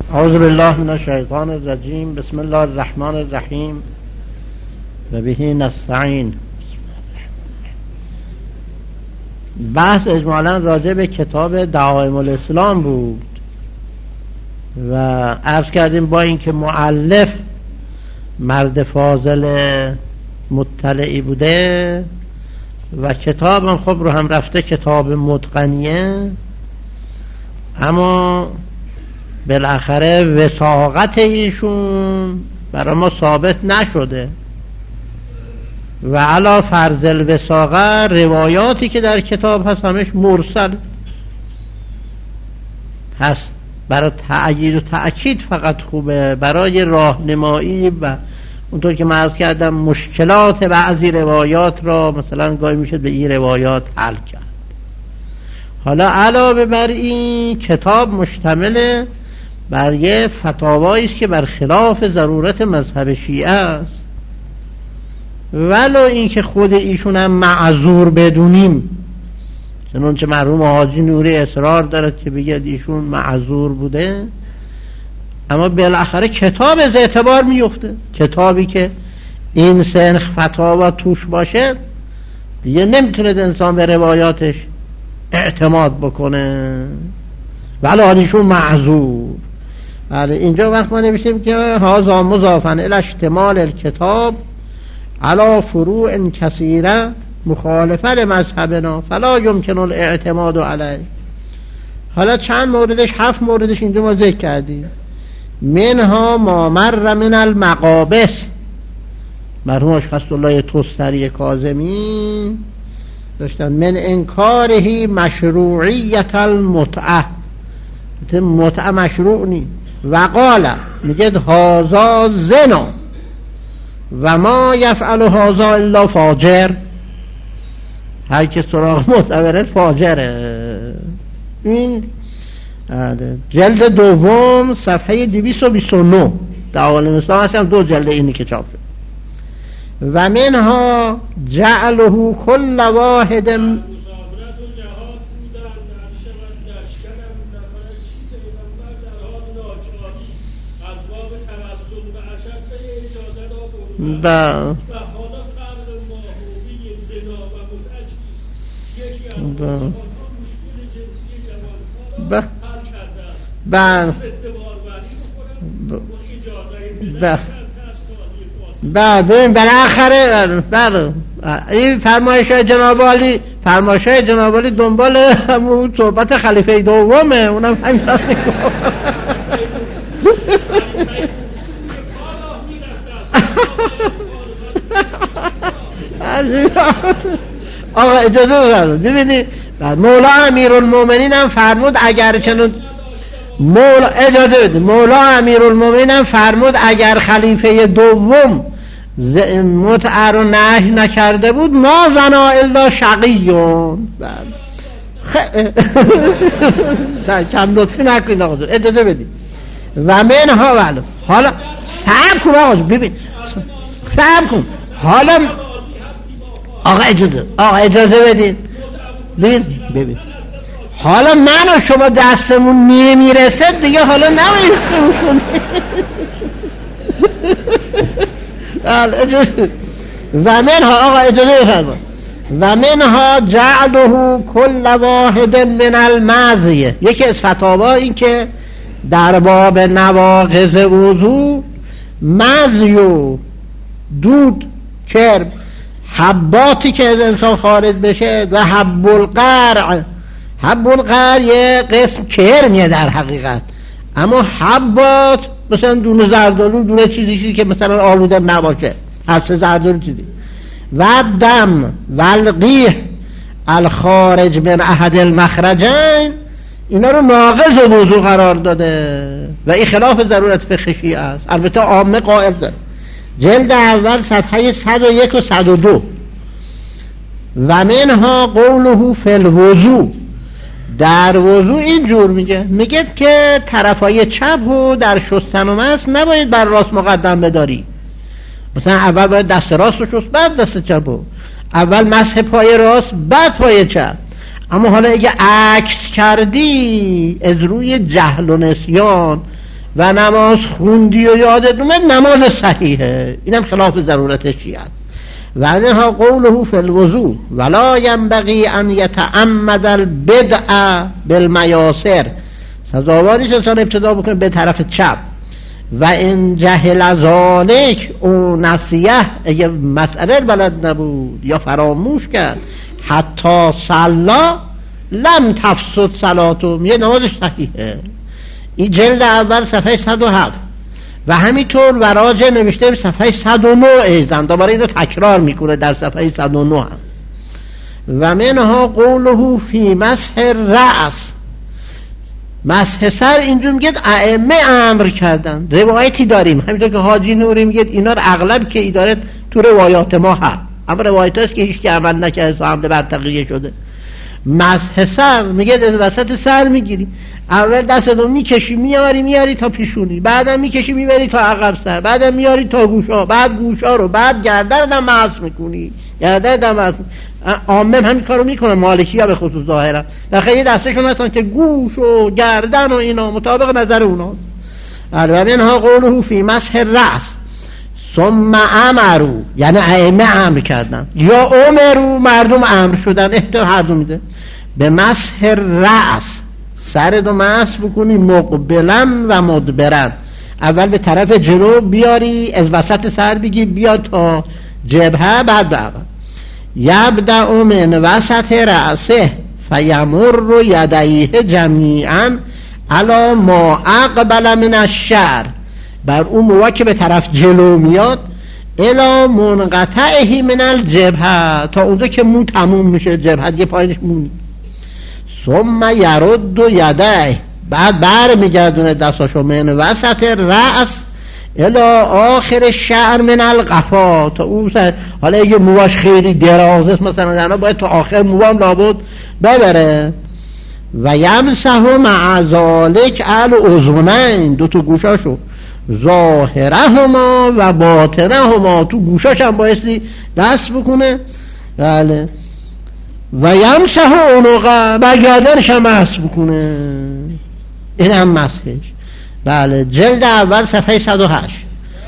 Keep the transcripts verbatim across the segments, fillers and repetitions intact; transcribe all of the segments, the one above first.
اعوذ بالله من الشیطان الرجیم. بسم الله الرحمن الرحیم و به نستعین. بحث اجمالا راجع به کتاب دعائم الاسلام بود و عرض کردیم با اینکه مؤلف مرد فاضل مطلعی بوده و کتاب هم خب رو هم رفته کتاب متقنیه، اما بالاخره وثاقت ایشون برای ما ثابت نشده و علا فرض الوثاقه روایاتی که در کتاب هست همش مرسل هست. برای تأیید و تأکید فقط خوبه، برای راهنمایی و اونطور که من عرض کردم مشکلات بعضی روایات را مثلا گاهی میشه به این روایات حل کرد. حالا علاوه بر این کتاب مشتمل بر یه فتاوایی است که بر خلاف ضرورت مذهب شیعه است، ولو این که خود ایشون هم معذور بدونیم، چنانچه مرحوم حاجی نوری اصرار دارد که بگه ایشون معذور بوده، اما بالاخره کتاب از اعتبار میفته. کتابی که این سنخ فتاوا توش باشه دیگه نمیتونه انسان به روایاتش اعتماد بکنه، ولی ایشون معذور. بله اینجا وقت ما نوشتیم که هذا مضافا الی اشتمال الکتاب علی فروع کثیره مخالفه لمذهبنا فلا یمکن الاعتماد علیه. حالا چند موردش، هفت موردش اینجا ما ذکر کردیم. منها ما مر من المقابس، مرحوم اشخاص الله توستری کاظمی داشتن من انکارهی مشروعیت المتعه، متعه مشروع نی، و قال میگه هازا زنا و ما یفعل هازا الا فاجر، هر که سراغ متعه فاجره. این جلد دوم صفحه دویست و بیست و نه دعوال الاسلام هستم، دو جلد اینی که چاپ شد. و منها جعله کل واحد با با با با بعد ببین بالاخره بله این فرمایش های جناب عالی فرمایش های جناب عالی دنبال همون صحبت خلیفه دومه، اونم همین آقا اجازه بفرمایید. ببینید مولا امیرالمومنین هم فرمود اگر چنون مولا اجازه بدید مولا امیرالمومنین هم فرمود اگر خلیفه دوم متعه رو نهی نکرده بود ما زنا الا شقیون. نه کم لطفی نکنید آقا، اجازه بدید. و منها ولو حالا صبر کن آقا، ببین صبر کن. حالا آقا اجازه آقا اجازه بدید. ببین ببین حالا من و شما دستمون نمیرسه دیگه، حالا نمیرسه اجازه. و منها آقا اجازه بفرمایید. و منها جعله کل واحد من المعزیه، یکی از فتاوا این که در باب نواقض وضو مزیو دود کرب حباتی که از انسان خارج بشه و حب القرع، حب القرع یه قسم کرمیه در حقیقت، اما حبات مثلا دونه زردالو دونه چیزی چیزی که مثلا آلوده نباشه، حس زردالو چیزی، و دم و القیح الخارج من احد المخرجین، اینا رو ناقض وضو قرار داده و این خلاف ضرورت فقهی است. البته عامه قائل داره. جلد اول صفحه صد و یک و صد و دو. و منها قوله فی الوضو، در وضو اینجور میگه میگه که طرفای چپ رو در شستن و مس نباید بر راست مقدم بداری، مثلا اول باید دست راست رو شست بعد دست چپ رو، اول مسح پای راست بعد پای چپ. اما حالا اگه عکس کردی از روی جهل و نسیان و نماز خوندی و یادت اومد نماز صحیحه. اینم خلاف ضرورت چیه. و انها قوله فی الوضوء ولا ينبغي ان يتعمد البدع بالمیاسر، سزاواریش انسان ابتدا بکنه به طرف چپ. و این جهل ذالک او نسیه، اگه مسئله بلد نبود یا فراموش کرد، حتی صلا لم تفسد صلاته، میگه نمازش صحیحه. این جلد اول صفحه صد و هفت و همینطور وراجع نوشته صفحه صد و نه ایزن، دوباره اینو تکرار میکنه در صفحه صد و نه هم. و منها قوله فی مسح رأس، مسح سر اینجور میگه ائمه امر کردن. روایتی داریم همینطور که حاجی نوری میگه اینا رو اغلب که اداره تو روایات ما هست، اما روایت هست که هیچ که عمل نکرده و حمله بر تقیه شده. مسح سر میگه از وسط سر میگیری، اول دستتو میکشی میاری میاری تا پیشونی، بعدم میکشی میبری تا عقب سر، بعدم میاری تا گوشا، بعد گوشا رو، بعد گردن رو مسح میکنی، گردن رو مسح. عامه همین کارو میکنن، مالکی ها به خصوص ظاهرا در خیلی دستشون هستن که گوش و گردن و اینا مطابق نظر اونا. البته منها قوله فی مسح رأس ثم امروا، یعنی ائمه امر کردن یا امروا مردم امر شدن، احتمال هر دو میده. به مسح رأس، سر دو مسح بکنی مقبلا و مدبرا، اول به طرف جلو بیاری از وسط سر بگی بیا تا جبهه، بعد به عقب. یبدأ من وسط رأسه فیمر یدیه جمیعا علی ما اقبل من الشعر، بر اون موقع که به طرف جلو میاد الی منقطعه من الجبهه، تا اونجا که مو تموم میشه جبهه دیگه پایینش مونی. ثم یرد یدیه، بعد بر میگردونه دستاشو من وسط رأس الی آخر شعر من القفا، تا اون سر. حالا اگه موهاش خیلی درازه مثلا دنا باید تا آخر موام لابد ببره. و یمسح مع ذلک الاذنین، دو تا گوشاشو، ظاهرهما و باطنهما، تو گوشاش هم بایستی دست بکنه. بله. و یمسح عنقه، و گردنش هم مسح بکنه، این هم مسحش. بله. جلد اول صفحه صد و هشت.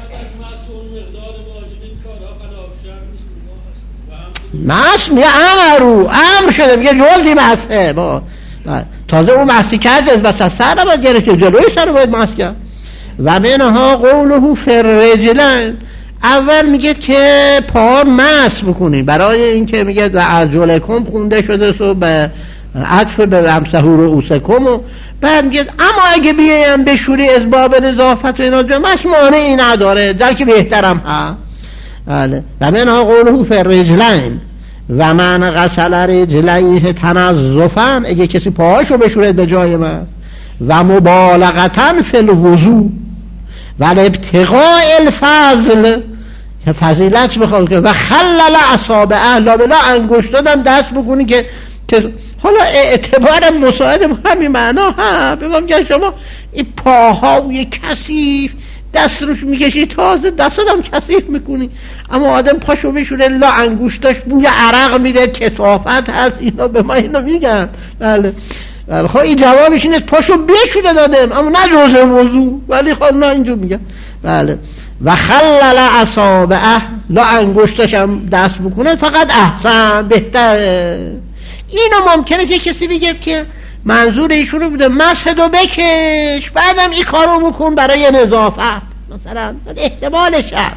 مسح میگه امرو، امر شده، میگه جزئی مسحه. با تازه اون مسحی که از وسط سر رو باید گرفت، جلوی سر رو باید مسح کرد. و منها قوله فی الرجلین، اول میگه که پا مسح بکنی، برای اینکه میگه و ارجلکم خونده شده سو به عطف به امسحوا رؤوسکم، و بعد میگه اما اگه بیایم بشوری از باب نظافت و اینا جو مسح مانعی نداره، در که بهترم ها. بله. و منها قوله فی الرجلین و من غسل رجلیه تنظفا، اگه کسی پاهاشو بشوره به جای مسح، و مبالغتن فی الوضوء و ابتغاء الفضل، که فضیلت بخواد که و خلل اصابعه، لا بلا انگشت دادم دست بکنی که حالا اعتبار مساعد همین معنا ها. بگم که شما این پاهای کثیف دست روش میکشی، تازه دست هم کثیف میکنی، اما آدم پاشو بشوره لا انگشتاش بوی عرق میده، کثافت هست، اینا به ما اینو میگن. بله. بله. خب این جوابش اینه پاشو بشوره دادم، اما نه جزء موضوع، ولی خب نه اینجور میگن. بله. و خلل اصابعه، لا انگشتاش هم دست بکنه، فقط احسن، بهتره. اینو ممکنه که کسی بگه که منظور ایشون رو بوده مسح دو بکش، بعدم این کارو بکن برای نظافت مثلا، احتمالش هست.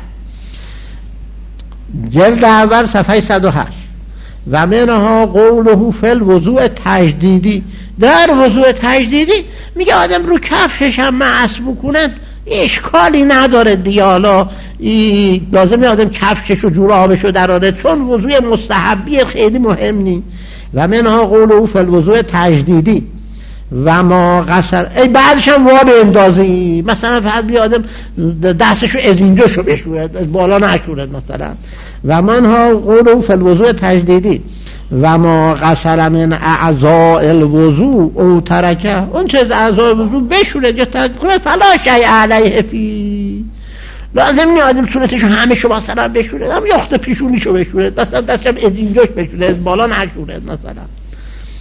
جلد اول صفحه صد و هشت. و منها قوله فی الوضوء تجدیدی، در وضوء تجدیدی میگه آدم رو کفشش هم مسح بکنه اشکالی نداره دیگه، حالا لازمه آدم کفشش و جورابشو دراره، چون وضوء مستحبی خیلی مهم نی. و منها قوله فی الوضوء تجدیدی و ما غسل، ای بعدش هم وا به اندازی، مثلا فقط بیا آدم دستشو از اینجا شو بشورد، از بالا نشورد مثلا. و منها قوله فی الوضوء تجدیدی و ما غسل من اعضاء الوضوء او ترکه، اون چه از اعضاء الوضوء بشورد یا ترک کنه فلا شیء علیه فی، لازم نی آدم صورتشو همه شو مثلا بشورد، هم یخت پیشونیشو بشورد، مثلا دستم از اینجاش بشورد، از بالا نشورد مثلا.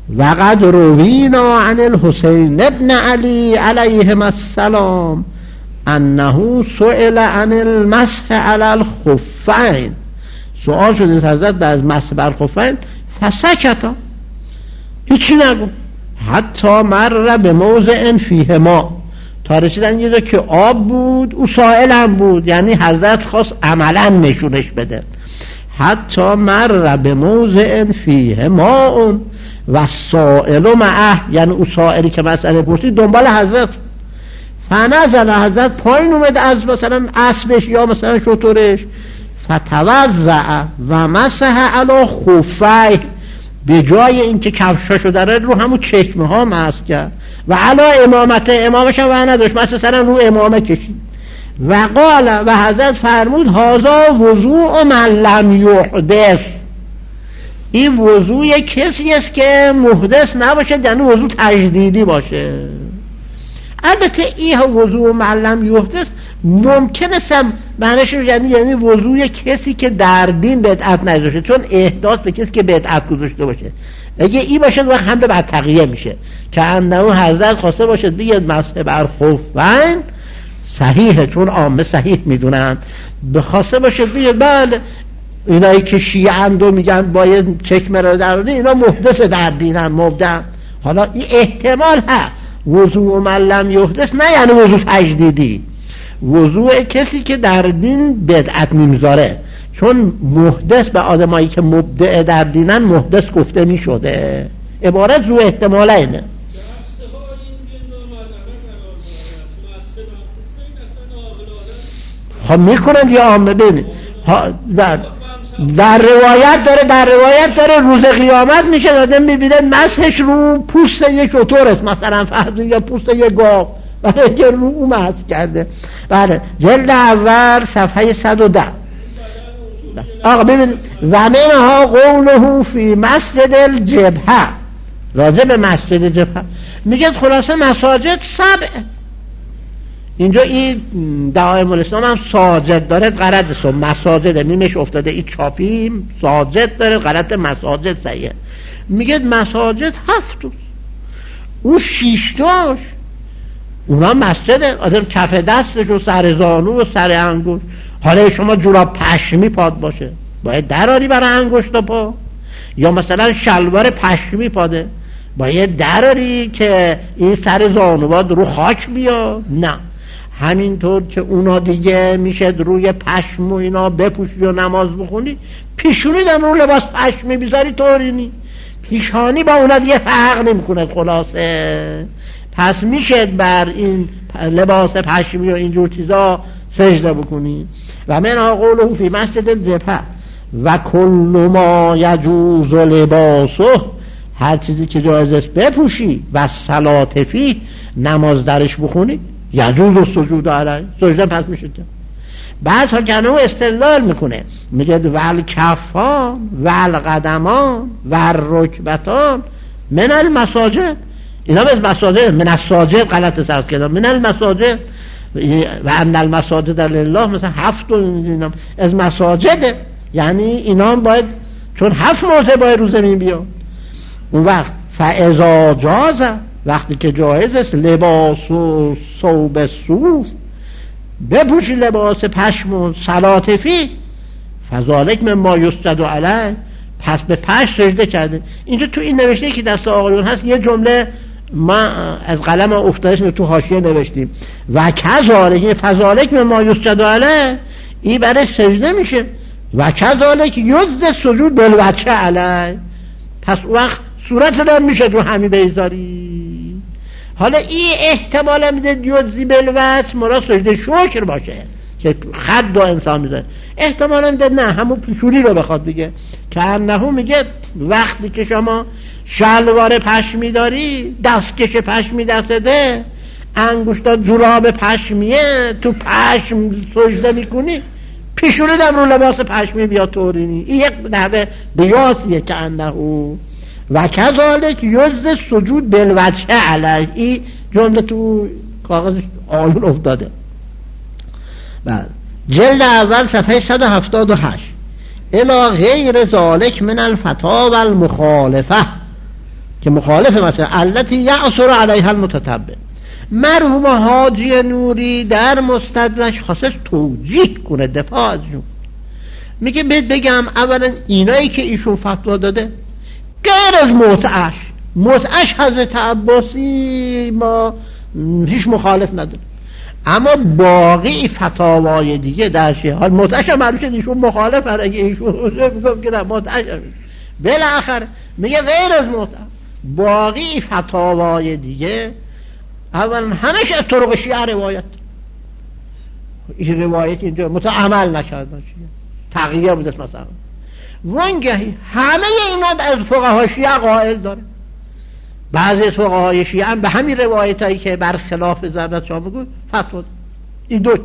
وقد روینا عن الحسین ابن علی علیهم السلام انه سئل عن المسح علی الخفین، سؤال شده حضرت از مسح بر الخفین فسکتا، هیچی نگو، حتی مر به موضع فیه ما، تا رسیدن یه جا که آب بود، او سائل هم بود، یعنی حضرت خواست عملا نشونش بده. حتی مر به موضع فیه ما و سائل معه، یعنی او سائلی که مسئله پرسید دنبال حضرت، فنزل، حضرت پایین اومد از مثلا اسبش یا مثلا شترش، فتوضع و مسح علی خفیه، به جای اینکه کفشاشو داره رو همون چکمه ها مسح کرد، و علی امامته، امامش هم وحن نداشت، مثلا رو امامه کشید، و قال، و حضرت فرمود هذا وضوء من لم یحدث، این وضوء کسی است که محدث نباشه، یعنی وضوء تجدیدی باشه. البته این وضوء من لم یحدث ممکن است معنیش یعنی یعنی وضوء کسی که در دین بدعت نذاشته، چون احداث به کسی که بدعت گذاشته باشه، اگه این باشه وقت هم به بعد تقیه میشه، که انه حضرت خواسته باشه دیگه مسح بر خفین صحیحه، چون عامه صحیح میدونن، بخواسته باشه دیگه بله اینایی که شیعند و میگن باید چکمه رو درونه، اینا محدث در دینن، مبدع. حالا این احتمال هست وضوء من لم یحدث، نه یعنی وضوء تجدیدی، وضوء کسی که در دین بدعت نمیذاره، چون محدث به آدمایی که مبدع در دینن محدث گفته میشده، عبارت رو احتمال اینه. خب میکنند یا عامه بینید در, در روایت داره در روایت داره روز قیامت میشه داده میبینه مسحش رو پوست یک شتر است مثلا فرض، یا پوست یک گاو، برای که رو او مسح کرده. بله جلد اول صفحه صد و ده. آقا ببینید و منها قوله فی مسجد الجبهه، راجع به مسجد جبهه میگه خلاصه مساجد سبع، اینجا این دعایم الاسلام هم ساجد داره، غلط مساجد میمش افتاده، این چاپی ساجد داره، غلط مساجد صحیحه. میگه مساجد هفت، اون شیشتاش اونا مسجده، آدم کف دستش و سر زانو و سر انگوش. حالا شما جوراب پشمی پاد باشه باید دراری برای انگشت پا، یا مثلا شلوار پشمی پاده باید دراری که این سر زانوات رو خاک بیا، نه همینطور که اونا دیگه میشه روی پشم و اینا بپوشی و نماز بخونی، پیشونی دم رو لباس پشمی بیزاری طوری نی، پیشانی با اونا دیگه فرق نمیکنه. خلاصه پس میشه بر این لباس پشمی و اینجور چیزا سجده بکنی. و من قوله فی مسجد الجبهه و کل ما یجوز لباسه، هر چیزی که جایز است بپوشی، و صلات فی، نماز درش بخونی، یجوز و سجود علیه، سجده پس میشه. بعد ها کنه و استدلال میکنه، میگه ول کفان ول قدمان ول رکبتان من المساجد، اینا از مساجد، من الساجد غلط سرز کردم، من المساجد و ان المساجد لله، مثلا هفت اینا از مساجده، یعنی اینا باید چون هفت موضع باید رو زمین بیان. اون وقت فاذا جاز، وقتی که جایز است، لباس و ثوب صوف، بپوشی لباس پشم و صلات فی، فذالک مما یسجد علیه، پس به پشم سجده کرده. اینجا تو این نوشته که دست آقایون هست یه جمله ما از قلم افتادش تو حاشیه نوشتیم، و کذالک فذالک مما یسجد علیه، این برای سجده میشه، و کذالک یجز سجود بالوجه علیه، پس وقت صورت دار میشه تو همین بیزاری. حالا این احتمال میده یجزی بالوجه مراد سجده شکر باشه که خد دو انسان میزنه، احتمال میده نه همون پیشونی رو بخواد بگه، که انهو میگه وقتی که شما شلوار پشمی داری، دستکش پشمی دسته، انگشتات جوراب پشمیه، تو پشم سجده میکنی، پیشونی دم رو لباس پشمی بیا تورینی. این یک نحوه بیاسیه که انهو و کذالک یجز سجود بالوجه علیه، این جمله تو کاغذ آیون افتاده. بعد جلد اول صفحه صد و هفتاد و هشت الی غیر ذالک من الفتا و المخالفه، که مخالف مثلا التي یعثر علیها المتتبع. مرحوم حاجی نوری در مستدرک خواستش توجیه کنه، دفاع ازشون. میگه بهت بگم اولا اینایی که ایشون فتوا داده غیر از متعش متعش حضرت عباسی ما هیچ مخالف نداره، اما باقی فتاوای دیگه در شیعه حال متعش هم معلوم شد ایشون مخالف هست. اگه ایشون میگم که نه متعش هم بالاخره میگه غیر از متعش باقی فتاوای دیگه اولا همش از طرق شیعه روایت، این روایت اینجا متعمل نکردن شیعه تغییر بوده مثلا وانگهی همه اینا از فقهای شیعه قائل داره. بعضی از فقهای شیعه هم به همین روایت هایی که برخلاف ضربت شما میگوی فتوا داره. این دو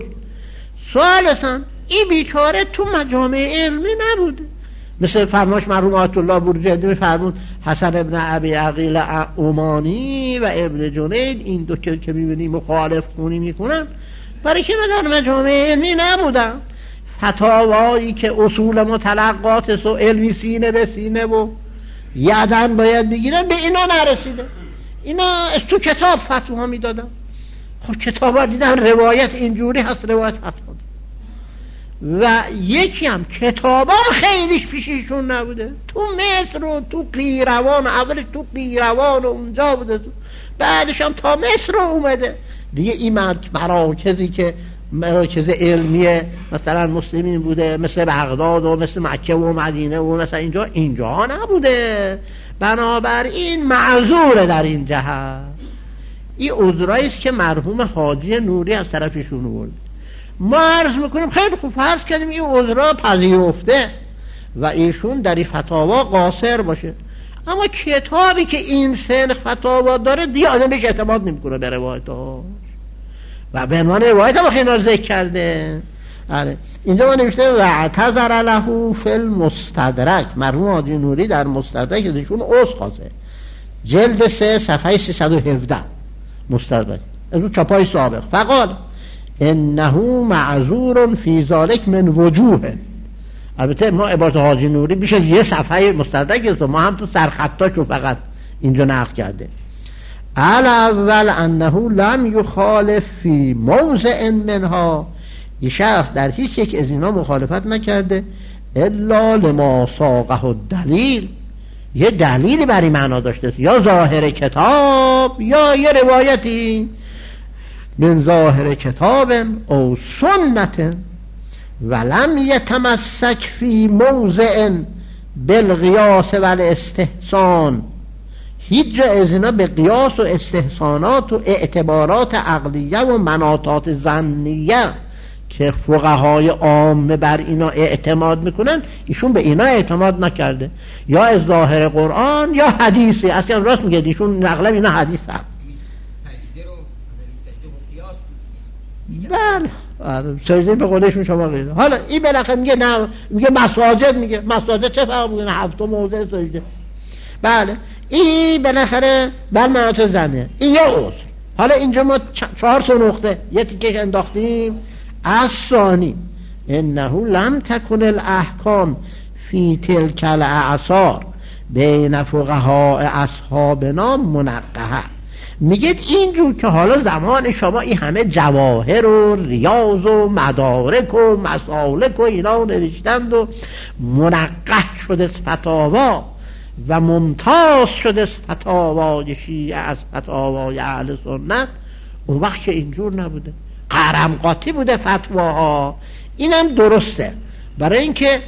ثالثا این بیچاره تو مجامع علمی نبوده، مثل فرماش مرحوم آیت الله بروجردی میفرمود حسن ابن ابی عقیل عمانی و ابن جنید این دو که میبینی مخالف خونی میکنن برای که در مجامع علمی نبودن. فتاوایی که اصول متلقات و علمی سینه به سینه و یدن باید بگیرن به اینا نرسیده، اینا از تو کتاب فتوا میدادن. خب کتاب ها دیدن روایت اینجوری هست، روایت فتوا و یکی هم کتاب ها خیلیش پیششون نبوده، تو مصر و تو قیروان، اولش تو قیروان و اونجا بوده، تو بعدش هم تا مصر رو اومده دیگه. این مراکزی که مراکز علمی مثلا مسلمین بوده مثل بغداد و مثل مکه و مدینه و مثلا اینجا اینجا نبوده، بنابراین معذوره در این جهت. این عذرایی است که مرحوم حاجی نوری از طرفشون آورد. ما عرض میکنیم خیلی خوب فرض کردیم این عذرا پذیرفته و ایشون در این فتاوا قاصر باشه، اما کتابی که این سن فتاوا داره دیگه آدم بهش اعتماد نمیکنه به روایتاش و به عنوان روایت هم خیلی ذکر کرده. آره اینجا ما نوشته و اعتذر له فی المستدرک، مرحوم حاجی نوری در مستدرک ازشون عذر خواسته، جلد سه صفحه سیصد و هفده مستدرک از اون چاپای سابق. فقال انه معذور فی ذلک من وجوه. البته ما عبارت حاجی نوری بیش از یه صفحه مستدرک است، ما هم تو سرخطاشو فقط اینجا نقل کرده. الاول انه لم یخالف فی موضع منها، این شخص در هیچ یک از اینا مخالفت نکرده الا لما ساقه الدلیل، یه دلیلی برای معنا داشته، یا ظاهر کتاب یا یه روایتی من ظاهر کتاب او سنت ولم یتمسک فی موضع بالقیاس و الاستحسان، هیچ جا از اینا به قیاس و استحسانات و اعتبارات عقلیه و مناطات ظنیه که فقهای عامه بر اینا اعتماد میکنن ایشون به اینا اعتماد نکرده، یا از ظاهر قرآن یا حدیثی. اصلا راست میگه ایشون اغلب اینا حدیث هست. بله سجده به قولشون شما غیره. حالا این بالاخره میگه نه، میگه مساجد، میگه مساجد چه فرق میکنه، هفت موضع سجده. بله این بالاخره بر مناطق زنه، این یه عذر. حالا اینجا ما چهار تا نقطه یه تیکش انداختیم. الثانی انه لم تکن الاحکام فی تلک الاعصار بین فقهاء اصحابنا منقحه. میگید اینجور که حالا زمان شما این همه جواهر و ریاض و مدارک و مسالک و اینا نوشتند و منقح شده فتاوا و ممتاز شده فتاوای شیعه از فتاوای اهل سنت، اون وقت که اینجور نبوده، قرمقاطی بوده فتواها. اینم درسته، برای اینکه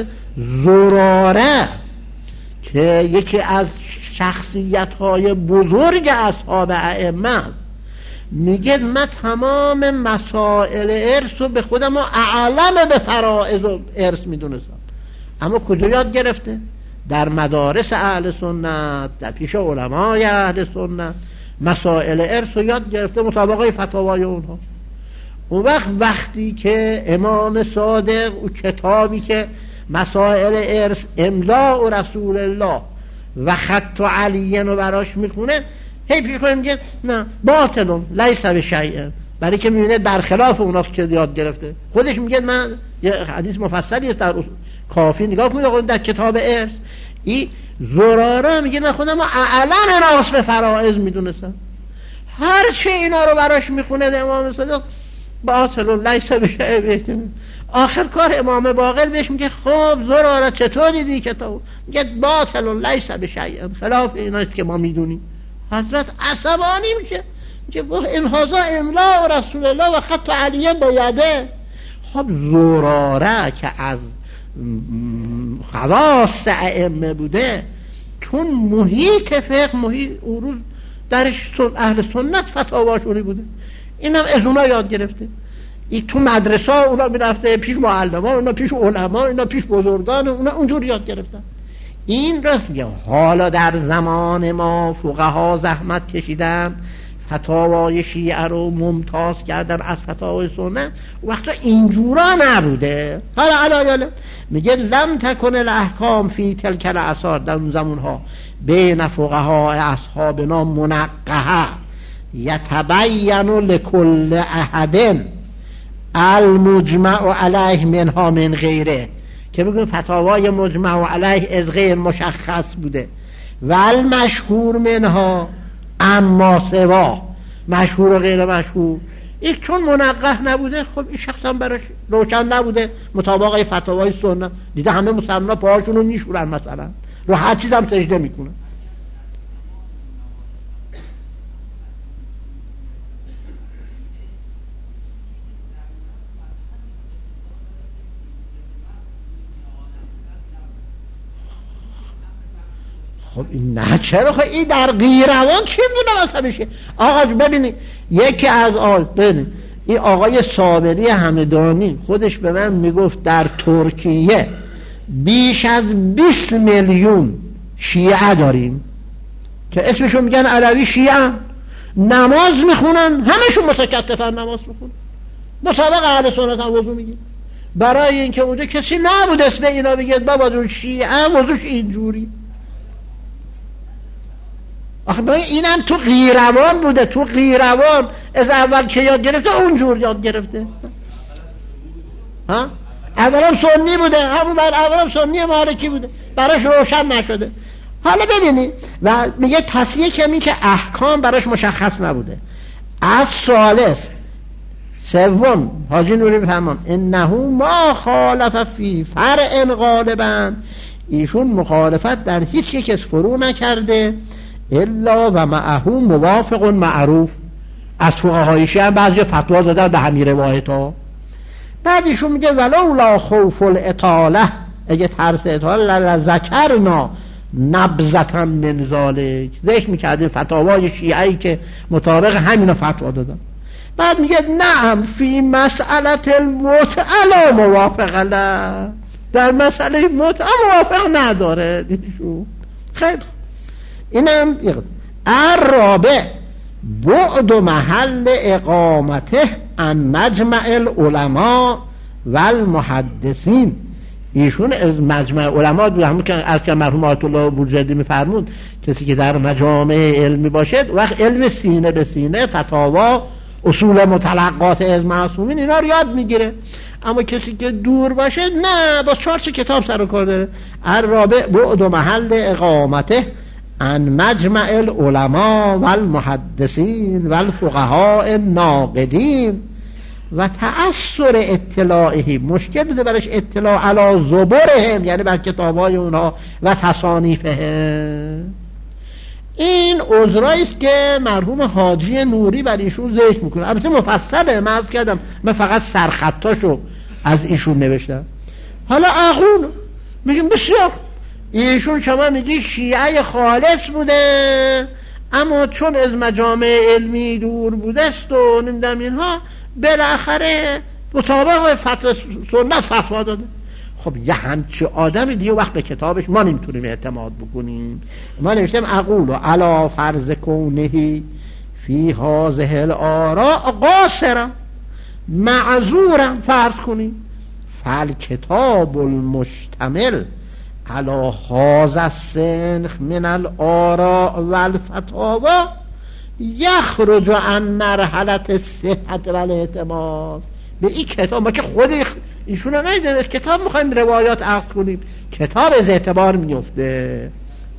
زراره که یکی از شخصیت‌های بزرگ اصحاب ائمه میگه من تمام مسائل ارث رو به خودم اعلم به فرائض و ارث میدونستم، اما کجا یاد گرفته؟ در مدارس اهل سنت، در پیش علمای اهل سنت مسائل ارث رو یاد گرفته مطابق فتاوای اونها. اون وقت وقتی که امام صادق و کتابی که مسائل ارث املاء رسول الله و خط علی رو براش میخونه، هی پیش کنه میگه نه باطل لیس بشیء، برای که میبینه برخلاف اوناست که یاد گرفته. خودش میگه من یه حدیث مفصلی است در کافی نگاه کنید در کتاب ارث، این زراره میگه من خودم اعلم ناس به فرائض میدونستم، هر چه اینا رو براش میخونه امام صادق باطل لیس بشیء بهتر. آخر کار امام باقر بهش میگه خب زراره چطور دیدی کتاب؟ میگه باطل لیس بشیء، خلاف ایناست که ما میدونیم. حضرت عصبانی میشه، میگه این هذا املا و رسول الله و خط علی بیده. خب زراره که از خواص ائمه بوده، چون محیط فقه محیط اروز درش اهل سنت فتاواشونی بوده، اینم از اونا یاد گرفته. این تو مدرسه اونا میرفته پیش معلمان، اونا پیش علما، اونا پیش بزرگان، اونا اونجور یاد گرفتن. این راست میگه. حالا در زمان ما فقها زحمت کشیدن، فتاوای شیعه رو ممتاز کردن از فتاوای سنت، وقتا اینجورا نبوده. حالا علایاله میگه لم تکن الاحکام فی تلک الاسار، در اون زمانها بین فقها اصحابنا منقحه یتبین لکل احد المجمع علیه منها من غیره، که بگیم فتاوای مجمع علیه از غیر مشخص بوده. و المشهور منها اما سوا، مشهور و غیر مشهور. این چون منقح نبوده، خب این شخص هم براش روشن نبوده مطابق فتاوای سنت. دیده همه مسلمان پاهاشون رو میشورن، مثلا رو هر چیز هم سجده میکنن. خب این نه چرا؟ خب این در قیروان چی میدونه واسه بشه؟ آقا ببینید یکی از آل ببینید این آقای صابری همدانی خودش به من میگفت در ترکیه بیش از بیست میلیون شیعه داریم که اسمشون میگن علوی شیعه، نماز میخونن، همشون متکتفن نماز میخونن، مطابق اهل سنت هم وضو میگن. برای اینکه اونجا کسی نبود اسم اینا بگید بابا جون شیعه وضوش اینجوری. آخه اینم تو قیروان بوده، تو قیروان از اول که یاد گرفته اونجور یاد گرفته. ها اولا سنی بوده، همون بر اولا سنی مالکی بوده، براش روشن نشده. حالا ببینید و میگه تصحیح کمی که احکام براش مشخص نبوده. از ثالث سوم حاجی نوری بفرمان انه ما خالف فی فرع غالبا، ایشون مخالفت در هیچ یک از فروع نکرده الا و معه موافق معروف. از فقهای شیعه هم بعضی فتوا دادن به همین روایت ها. بعد ایشون میگه ولولا خوف الاطاله، اگه ترس اطاله لذکرنا نبذتا من ذالک، ذکر میکردیم فتاوای شیعه‌ای که مطابق همین فتوا دادن. بعد میگه نعم فی مسئله المتعه لا موافق له، در مسئله متعه موافق نداره دیدیشون. خیلی اینم الرابع بعد محل اقامته عن مجمع العلماء والمحدثین. ایشون از مجمع علما دو همون که از که مرحوم آیت الله بورجردی میفرمود کسی که در مجامع علمی باشد وقت علم سینه به سینه فتاوا اصول متلقات از معصومین اینا رو یاد میگیره، اما کسی که دور باشه نه با چهار تا کتاب سر و کار داره. الرابع بعد محل اقامته عن مجمع العلماء والمحدثین والفقهاء الناقدین و تأثر اطلاعه، مشکل بوده برش اطلاع علی زبرهم، یعنی بر کتابای اونها و تصانیفهم. این عذرایی است که مرحوم حاجی نوری بر ایشون ذکر میکنه. البته مفصله، من عرض کردم من فقط سرخطاشو از ایشون نوشتم. حالا اقول میگیم بسیار ایشون شما میگی شیعه خالص بوده، اما چون از مجامع علمی دور بوده است و نمیدونم اینها بالاخره مطابق فتوا سنت فتوا داده. خب یه همچه آدمی دیگه وقت به کتابش ما نمیتونیم اعتماد بکنیم. ما نوشتیم اقول علی فرض کونه فی هذه الاراء قاصرا معذورا، فرض کنیم فالکتاب المشتمل علی هذا السنخ من الاراء والفتاوا یخرج عن مرحله الصحت والاعتماد. به این کتاب ما که خود ایشون رو ندیدیم، کتاب میخوایم روایات عقد کنیم، کتاب از اعتبار میفته.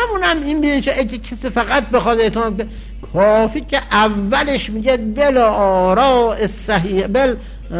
همونم این بینشه اگه کسی فقط بخواد اعتماد کنه کافی که اولش میگه بل آراء صحیح بل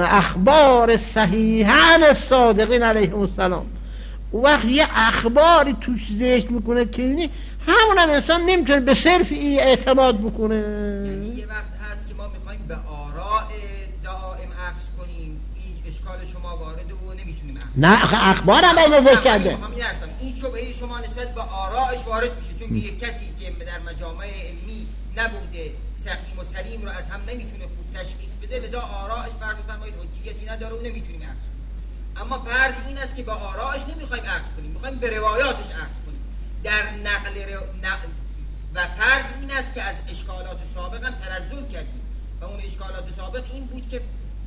اخبار صحیحان الصادقین علیهم السلام. اون وقت یه اخباری توش ذکر میکنه که اینی همونم انسان نمیتونه به صرف این اعتماد بکنه. یعنی یه وقت هست که ما میخوایم به آراء دائم اخذ کنیم، این اشکال شما وارد و نمیتونیم اخذ. نه اخبار هم این ذکر کرده. این شبهه شما نسبت به آراءش وارد میشه، چون که یک کسی که در مجامع علمی نبوده سقیم و سلیم رو از هم نمیتونه خوب تشخیص بده، لذا آراءش فرض بفرمایید حجیتی نداره و نمیتونیم اخذ کنیم. اما فرض این است که با آراءش نمیخوایم اخذ کنیم، میخوایم به روایاتش اخذ کنیم. در نقل رو... نقل و فرض این است که از اشکالات سابق هم تنزل کردیم و اون اشکالات سابق این بود که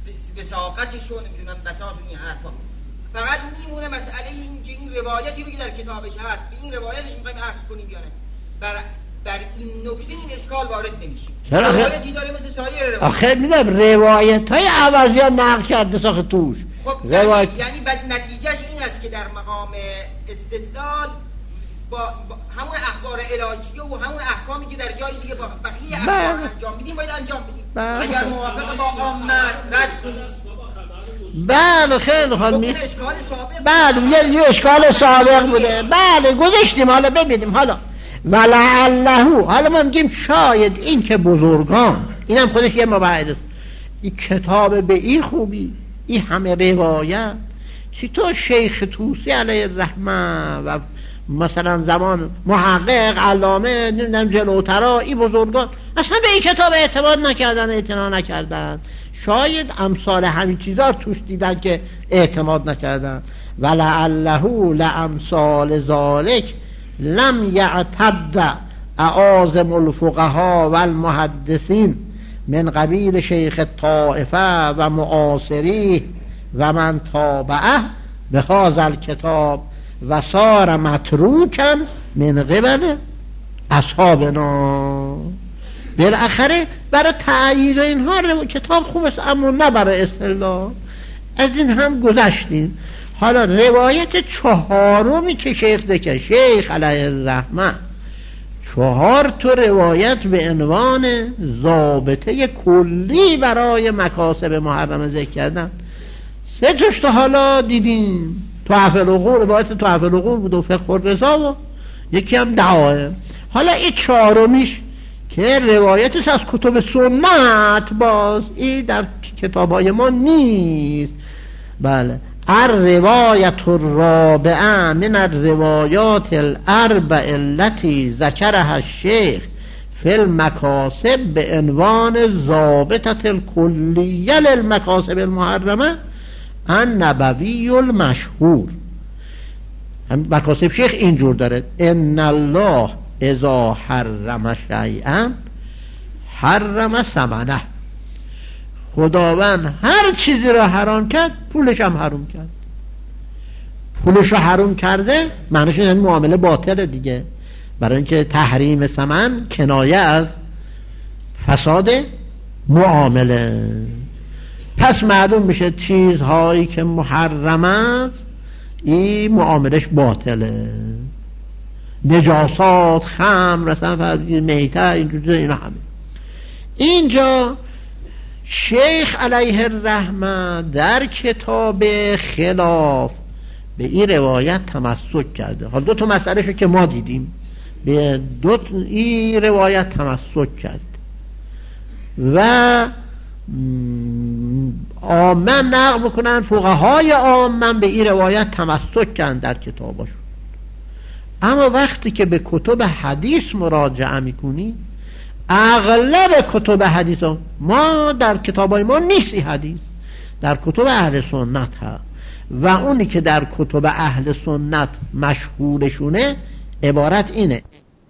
وساقتش رو نمیدونم بساط این حرفا. فقط میمونه مسئله این که این روایتی رو که در کتابش هست به این روایتش میخوایم اخذ کنیم یا نه. بر در این نکته این اشکال وارد نمیشه. روایتی داره مثل سایر روایت. آخه میگم روایت های عوضی ها نقل کرده ساخت توش. خب روایت... یعنی بعد نتیجهش این است که در مقام استدلال با, با همون اخبار علاجیه و همون احکامی که در جای دیگه با بقیه اخبار انجام میدیم باید انجام بدیم. اگر موافق با عامه است رد کنیم. بله خیلی خالی بله یه اشکال سابق بوده. بله گذاشتیم، حالا ببینیم. حالا ولعله، حالا ما میگیم شاید این که بزرگان، اینم خودش یه مباحثه، این کتاب به این خوبی، این همه روایت، چطور شیخ طوسی علیه الرحمه و مثلا زمان محقق علامه نمیدونم جلوترا این بزرگان اصلا به این کتاب اعتماد نکردن، اعتنا نکردن. شاید امثال همین چیزا توش دیدن که اعتماد نکردن. ولعله لامثال ذالک لم یعتد اعاظم الفقهاء والمحدثین من قبیل شیخ الطائفه و معاصری و من تابعه به هذا الکتاب و صار متروکا من قبل اصحابنا. بالاخره برای تأیید اینها رو کتاب خوب است اما نه برای استدلال. از این هم گذشتیم. حالا روایت چهارمی که شیخ ذکر، شیخ علیه الرحمه چهار تا روایت به عنوان ضابطه کلی برای مکاسب محرمه ذکر کردن. سه تاش تا حالا دیدیم، تحفه العقول، روایت تحفه العقول بود و فقه الرضا و یکی هم دعائم. حالا این چهارمیش که روایت است از کتب سنت، باز این در کتابای ما نیست. بله الروایت الرابعه من الروایات الاربع التي ذکرها الشیخ فی المکاسب به عنوان ضابطه الکلیه للمکاسب المحرمه النبوی المشهور. مکاسب شیخ اینجور داره: ان الله اذا حرم شیئا حرم ثمنه. خداوند هر چیزی را حرام کرد پولش هم حرام کرد. پولش را حرام کرده معنیش این معامله باطله دیگه، برای اینکه تحریم ثمن کنایه از فساد معامله. پس معلوم میشه چیزهایی که محرم است این معاملش باطله. نجاسات، خمر، مثلا میته، اینجور اینا همه. اینجا شیخ علیه الرحمه در کتاب خلاف به این روایت تمسک کرده. حالا دو تا مسئله شو که ما دیدیم، به دو این روایت تمسک کرد و عامه نقل بکنن، فقهای عامه به این روایت تمسک کردن در کتاباشون. اما وقتی که به کتب حدیث مراجعه میکنی، اغلب کتب حدیث ها، ما در کتابای ما نیست حدیث، در کتب اهل سنت ها، و اونی که در کتب اهل سنت مشهورشونه عبارت اینه.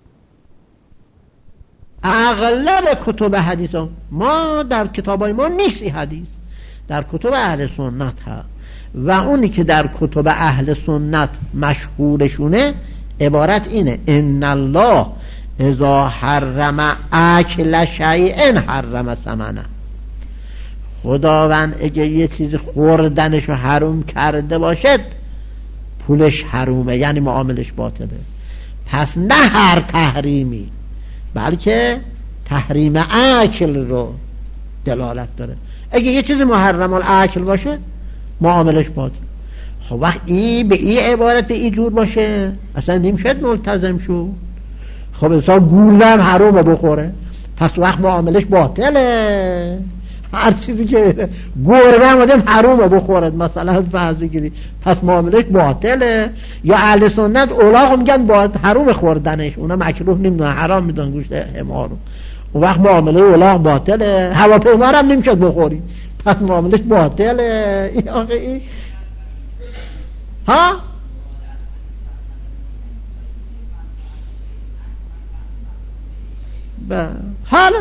اغلب کتب حدیث ها، ما در کتابای ما نیست حدیث، در کتب اهل سنت ها، و اونی که در کتب اهل سنت مشهورشونه عبارت اینه: ان الله اذا حرم اکل شیء حرم ثمنه. خداوند اگه یه چیز خوردنشو حرام کرده باشد پولش حرومه، یعنی معاملش باطله. پس نه هر تحریمی بلکه تحریم اکل رو دلالت داره. اگه یه چیز محرم الاکل باشه معاملش باطل. خب وقت این به این عبارت به این جور باشه اصلا نمیشد ملتزم شو. خب انسان گوله هم حرامه بخوره پس وقت معاملش باطله. هر چیزی که گربه هم آدم حرامه بخورد مثلا فرض گیری پس معاملش باطله. یا اهل سنت اولاغ میگن باید حرام خوردنش، اونا مکروه نمیدونن حرام میدونن گوشت حمار رو. اون وقت معامله اولاغ باطله. هواپیما هم نمیشد بخوری پس معاملش باطله. این آقا این ها با حالا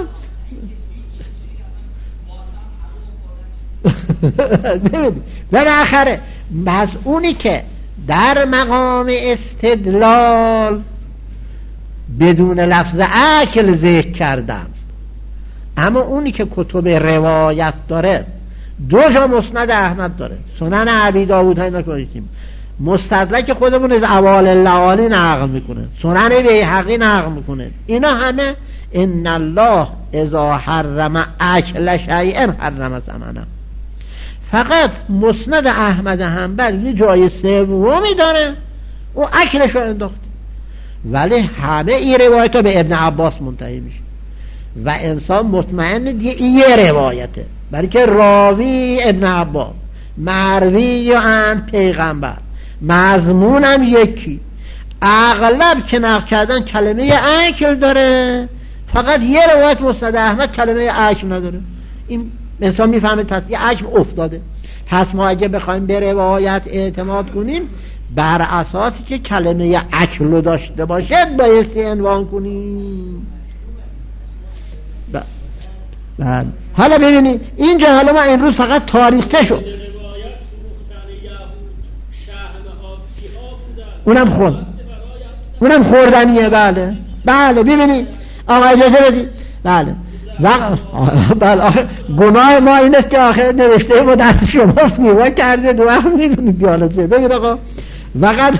ببینید بالاخره بس اونی که در مقام استدلال بدون لفظ اکل ذکر کردم، اما اونی که کتب روایت داره دو جا مسند احمد داره، سنن ابی داوود های نکنیم، مستدرک خودمون از اوال اللعالی نقل میکنه، سنن بیهقی نقل میکنه، اینا همه ان الله اذا حرم اکل شیء حرم ثمنه. فقط مسند احمد حنبل یه جای سومی داره او اکلش رو انداخت، ولی همه این روایت ها به ابن عباس منتهی میشه و انسان مطمئن دیگه این یه روایته، برای که راوی ابن عباس، مروی عن پیغمبر، مضمون هم یکی، اغلب که نقل کردن کلمه اکل داره، فقط یه روایت مسند احمد کلمه اکل نداره. این انسان میفهمه پس یه اکل افتاده. پس ما اگه بخوایم به روایت اعتماد کنیم بر اساسی که کلمه اکل رو داشته باشد بایستی عنوان کنیم. بله حالا ببینید اینجا حالا ما امروز فقط تاریخته شد اونم خورد اونم خوردنیه. بله بله ببینید آقا اجازه بدید. بله بله آخه گناه ما این است که آخر نوشته ما دست شماست نگاه کرده دو وقت میدونید دیالوزه. ببین آقا وقت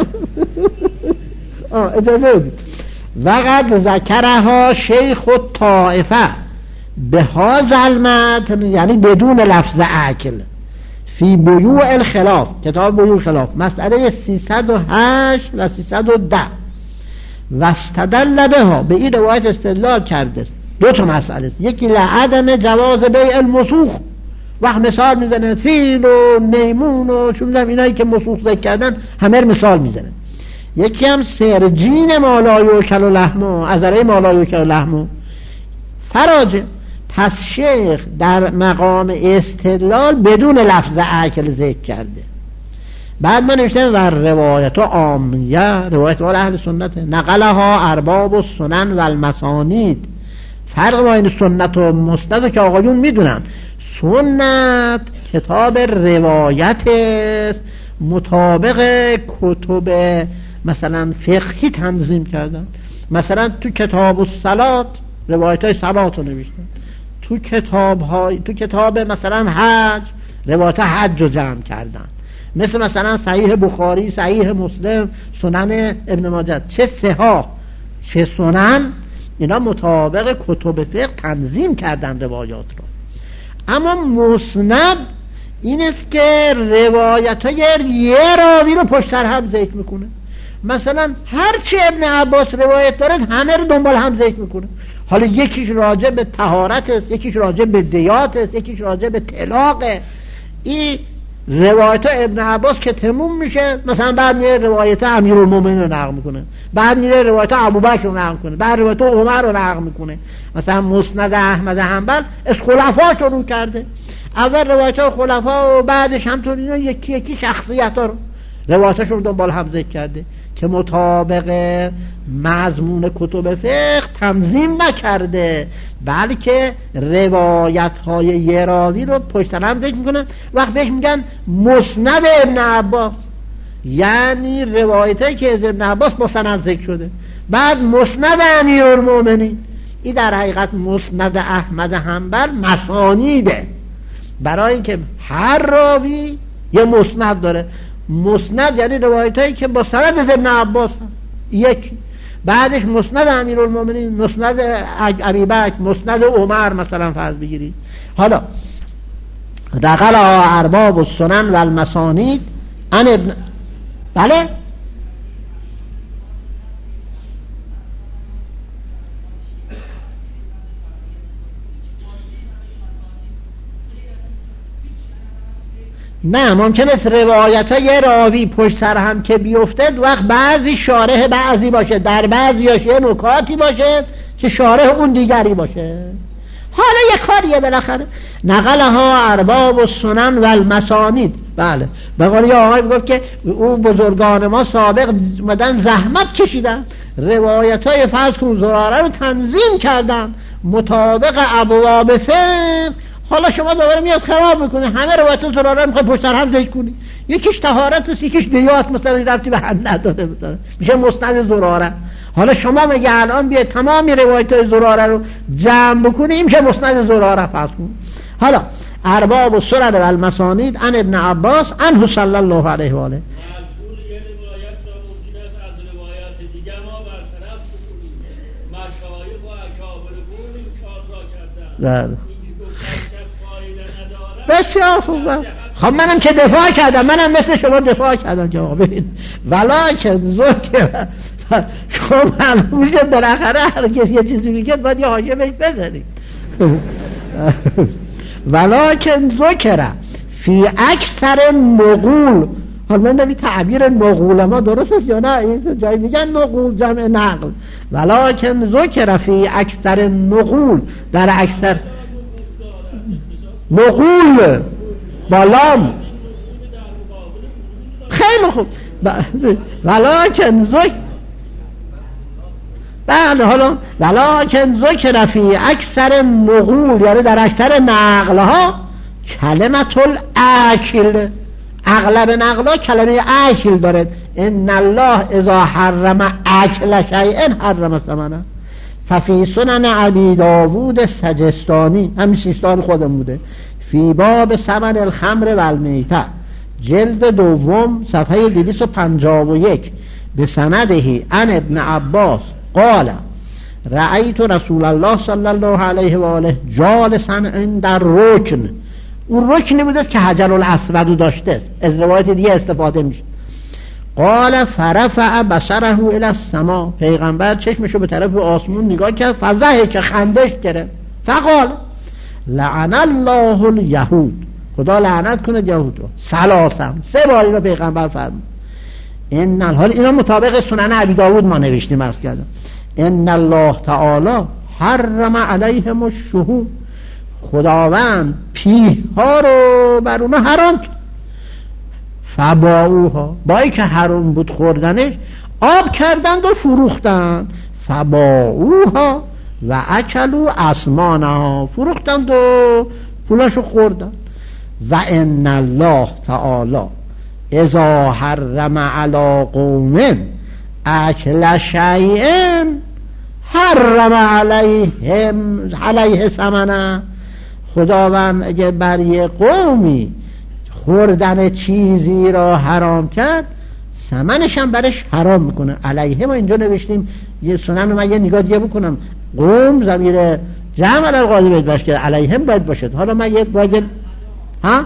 اجازه بدید وقت ذکرها شیخ الطائفه به هذا المتن، یعنی بدون لفظ اکل، فی بیوع الخلاف، کتاب بیوع الخلاف مسئله سیصد و هشت و سیصد و ده و استدل بها، به این روایت استدلال کرده. دو تا مسئله است، یکی لعدم جواز بیع المسوخ، وقت مثال میزنه فیل و میمون و چون میدونم اینایی که مسوخ ذکر کردن همه مثال میزنه. یکی هم سرجین مالای و کل و لحمو، ازره مالای و کل و لحمو فراجه. پس شیخ در مقام استدلال بدون لفظ اکل ذکر کرده. بعد من نوشتم و روایت عامیه، روایت مال اهل سنت، نقلها ارباب و سنن و المسانید. فرق بین سنت و مسند که آقایون میدونن، سنت کتاب روایت است مطابق کتب مثلا فقهی تنظیم کردن. مثلا تو کتاب الصلات روایت های صلات رو نوشتن، تو کتاب های تو کتاب مثلا حج روایت حج رو جمع کردن، مثل مثلا صحیح بخاری، صحیح مسلم، سنن ابن ماجه، چه صحاح چه سنن اینا مطابق کتب فقه تنظیم کردن روایات رو. اما مسند این است که روایت های یه راوی رو پشت سر هم ذکر میکنه. مثلا هرچی ابن عباس روایت داره همه رو دنبال هم ذکر میکنه. حالا یکیش راجع به طهارت است، یکیش راجع به دیات است، یکیش راجع به طلاق. این روایت ابن عباس که تموم میشه مثلا بعد میره روایت امیرالمومنین رو نقل میکنه، بعد میره روایت ابوبکر رو نقل میکنه، بعد روایت عمر رو نقل میکنه. مثلا مسند احمد حنبل از خلفا شروع کرده، اول روایت خلفا و بعدش همطور اینا یکی یکی شخصیت ها رو روایتش رو دنبال هم ذکر کرده که مطابق مضمون کتب فقه تنظیم نکرده، بلکه روایت های یه راوی رو پشت سر هم ذکر میکنن. وقت بهش میگن مسند ابن عباس، یعنی روایت هایی که از ابن عباس با سند ذکر شده. بعد مسند امیرالمومنین، این در حقیقت مسند احمد حنبل مسانیده، برای اینکه هر راوی یه مسند داره. مسند یعنی روایت هایی که با سند از ابن عباس هم. یک بعدش مسند امیرالمومنین، مسند ابیبکر، مسند عمر مثلا فرض بگیرید. حالا نقل ارباب السنن و المسانید عن ابن، بله نه، ممکنه روایت ها یه راوی پشت سر هم که بیفته دو وقت بعضی شارح بعضی باشه، در بعضی هاش یه نکاتی باشه که شارح اون دیگری باشه. حالا یه کاریه بالاخره. نقلها ارباب السنن و المسانید. بله به قول یه آقای گفت که او بزرگان ما سابق مدن زحمت کشیدن، روایت های فرض کن زراره رو تنظیم کردن مطابق ابواب فقه. حالا شما دوباره میاد خراب میکنه، همه روایت زراره رو میخوای پشت سر هم ذکر کنی، یکیش طهارت است یکیش دیات، مثلا ربطی به هم نداره، مثلا میشه مسند زراره. حالا شما مگه الان بیاید تمامی روایت زراره رو جمع بکنی، این میشه مسند زراره فرض کن. حالا ارباب السنن و المسانید عن ابن عباس عنه صلی الله علیه و آله. بسیار خوبه. خب منم که دفاع کردم، منم مثل شما دفاع کردم که آقا ببین ولیکن ذکر، شما معلوم میشه بالاخره هر کسی یه چیزی میگه باید یه حاشیه بهش بزنید. ولیکن ذکر فی اکثر نقول، حالا من نمی تعبیر نقول ما درست است یا نه؟ جایی میگن نقول جمع نقل، ولیکن ذکر فی اکثر نقول، در اکثر نقول بالام. خیلی خوب. ولیکن ذکر، بله حالا ولیکن ذکر فی اکثر نقول، یعنی در اکثر نقلها کلمت الاکل، اغلب نقلها کلمه اکل دارد. ان الله اذا حرم اکل شیء حرم ثمنه. ففی سنن ابی داوود سجستانی، همین سیستان خودم بوده، فی باب ثمن الخمر و المیته، جلد دوم صفحه دویست و پنجاه و یک، به سندهی عن ابن عباس قال رأیت رسول الله صلی الله علیه و آله جالسا در رکن. اون رکنی بوده که حجر الاسود داشته، از روایت دیگه استفاده میشه. قال فرفع بصره الى السماء، پیغمبر چشمشو به طرف آسمون نگاه کرد، فضحک که خندش گرفت، فقال لعن الله الیهود، خدا لعنت کنه یهود رو. ثلاثم، سه بار اینو پیغمبر فرمود. ان الحال اینا مطابق سنن ابی داود ما نوشتیم عرض کردم. ان الله تعالی حرم علیهم الشحوم، خداوند پیه ها رو بر اونا حرام کرد. فباؤوها، با اینکه حرام بود خوردنش، آب کردند و فروختند. فباؤوها و اکلوا اسمانها، فروختند و پولاشو خوردند. و ان الله تعالی اذا حرم علی قوم اکل شیء حرم علیهم علیه ثمنه، خداوند اگه بر یه قومی خوردن چیزی را حرام کرد، ثمنش هم برش حرام میکنه. علیه ما اینجا نوشتیم، یه سنن من یه نگاه دیگه بکنم، قوم ضمیر جمع علی الغالب باید باشه، علیهم باید باشه. حالا من یه باید ها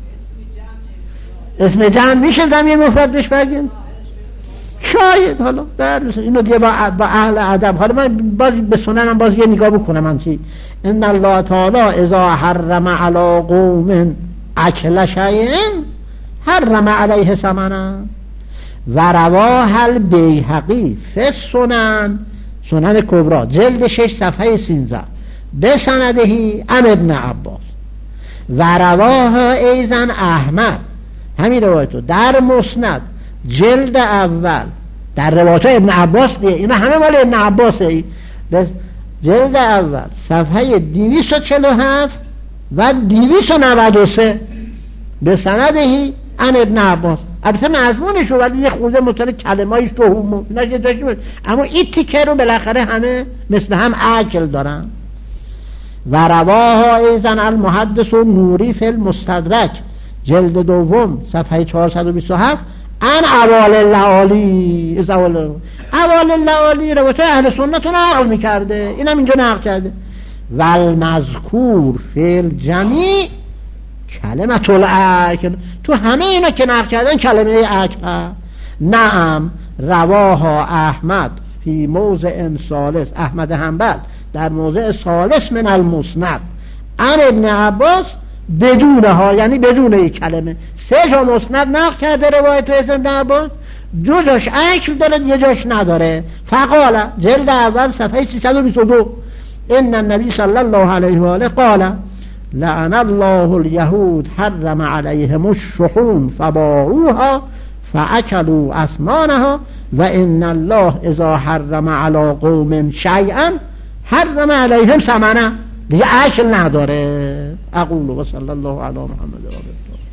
اسم جمع میشه ضمیر مفرد بهش بگیم شاید. حالا در اینو دیگه با, با اهل ادب. حالا من باز به سننم باز یه نگاه بکنم. من چی ان الله تعالی اذا حرم علی قوم اکل شیء حرم علیه ثمنه. و رواه البیهقی فی السنن، سنن کبرا جلد شش صفحه سیزده، به سندهی عن ابن عباس. و رواه ایضا احمد، همین روایتو در مسند جلد اول، در روایت ابن عباس دیگه، اینا همه مال ابن عباسه، جلد اول صفحه دویست و چهل و هفت و دویست و نود و سه، به سندهی عن ابن عباس. البته مضمونش رو ولی یه خورده مثلا کلمه‌اش رو هم نشه، اما این تیکه رو بالاخره همه مثل هم اکل دارن. و رواه ایضا المحدث نوری فی المستدرک جلد دوم صفحه چهارصد و بیست و هفت ان اوال اللعالی از اوال اوال اللعالی روایت اهل سنت رو نقل میکرده، اینم اینجا نقل کرده. والمذکور فی الجمیع کلمت الاکل، تو همه اینا که نقل کردن کلمه اکل هست. نعم رواها احمد فی موضع ثالث، احمد حنبل در موضع ثالث من المسند عن ابن عباس بدونها، یعنی بدون این کلمه. سه جا مسند نقل کرده روایت از ابن عباس، دو جاش اکل داره یه جاش نداره. فقال جلد اول صفحه سیصد و بیست و دو ان النبی صلی الله علیه و آله قال لعن الله الیهود حرم علیهم الشحوم فباعوها فاکلوا اثمانها و ان الله اذا حرم علی قوم شیئا حرم علیهم ثمنه، دیگه اکل نداره. اقول و صلی الله علی محمد و آله.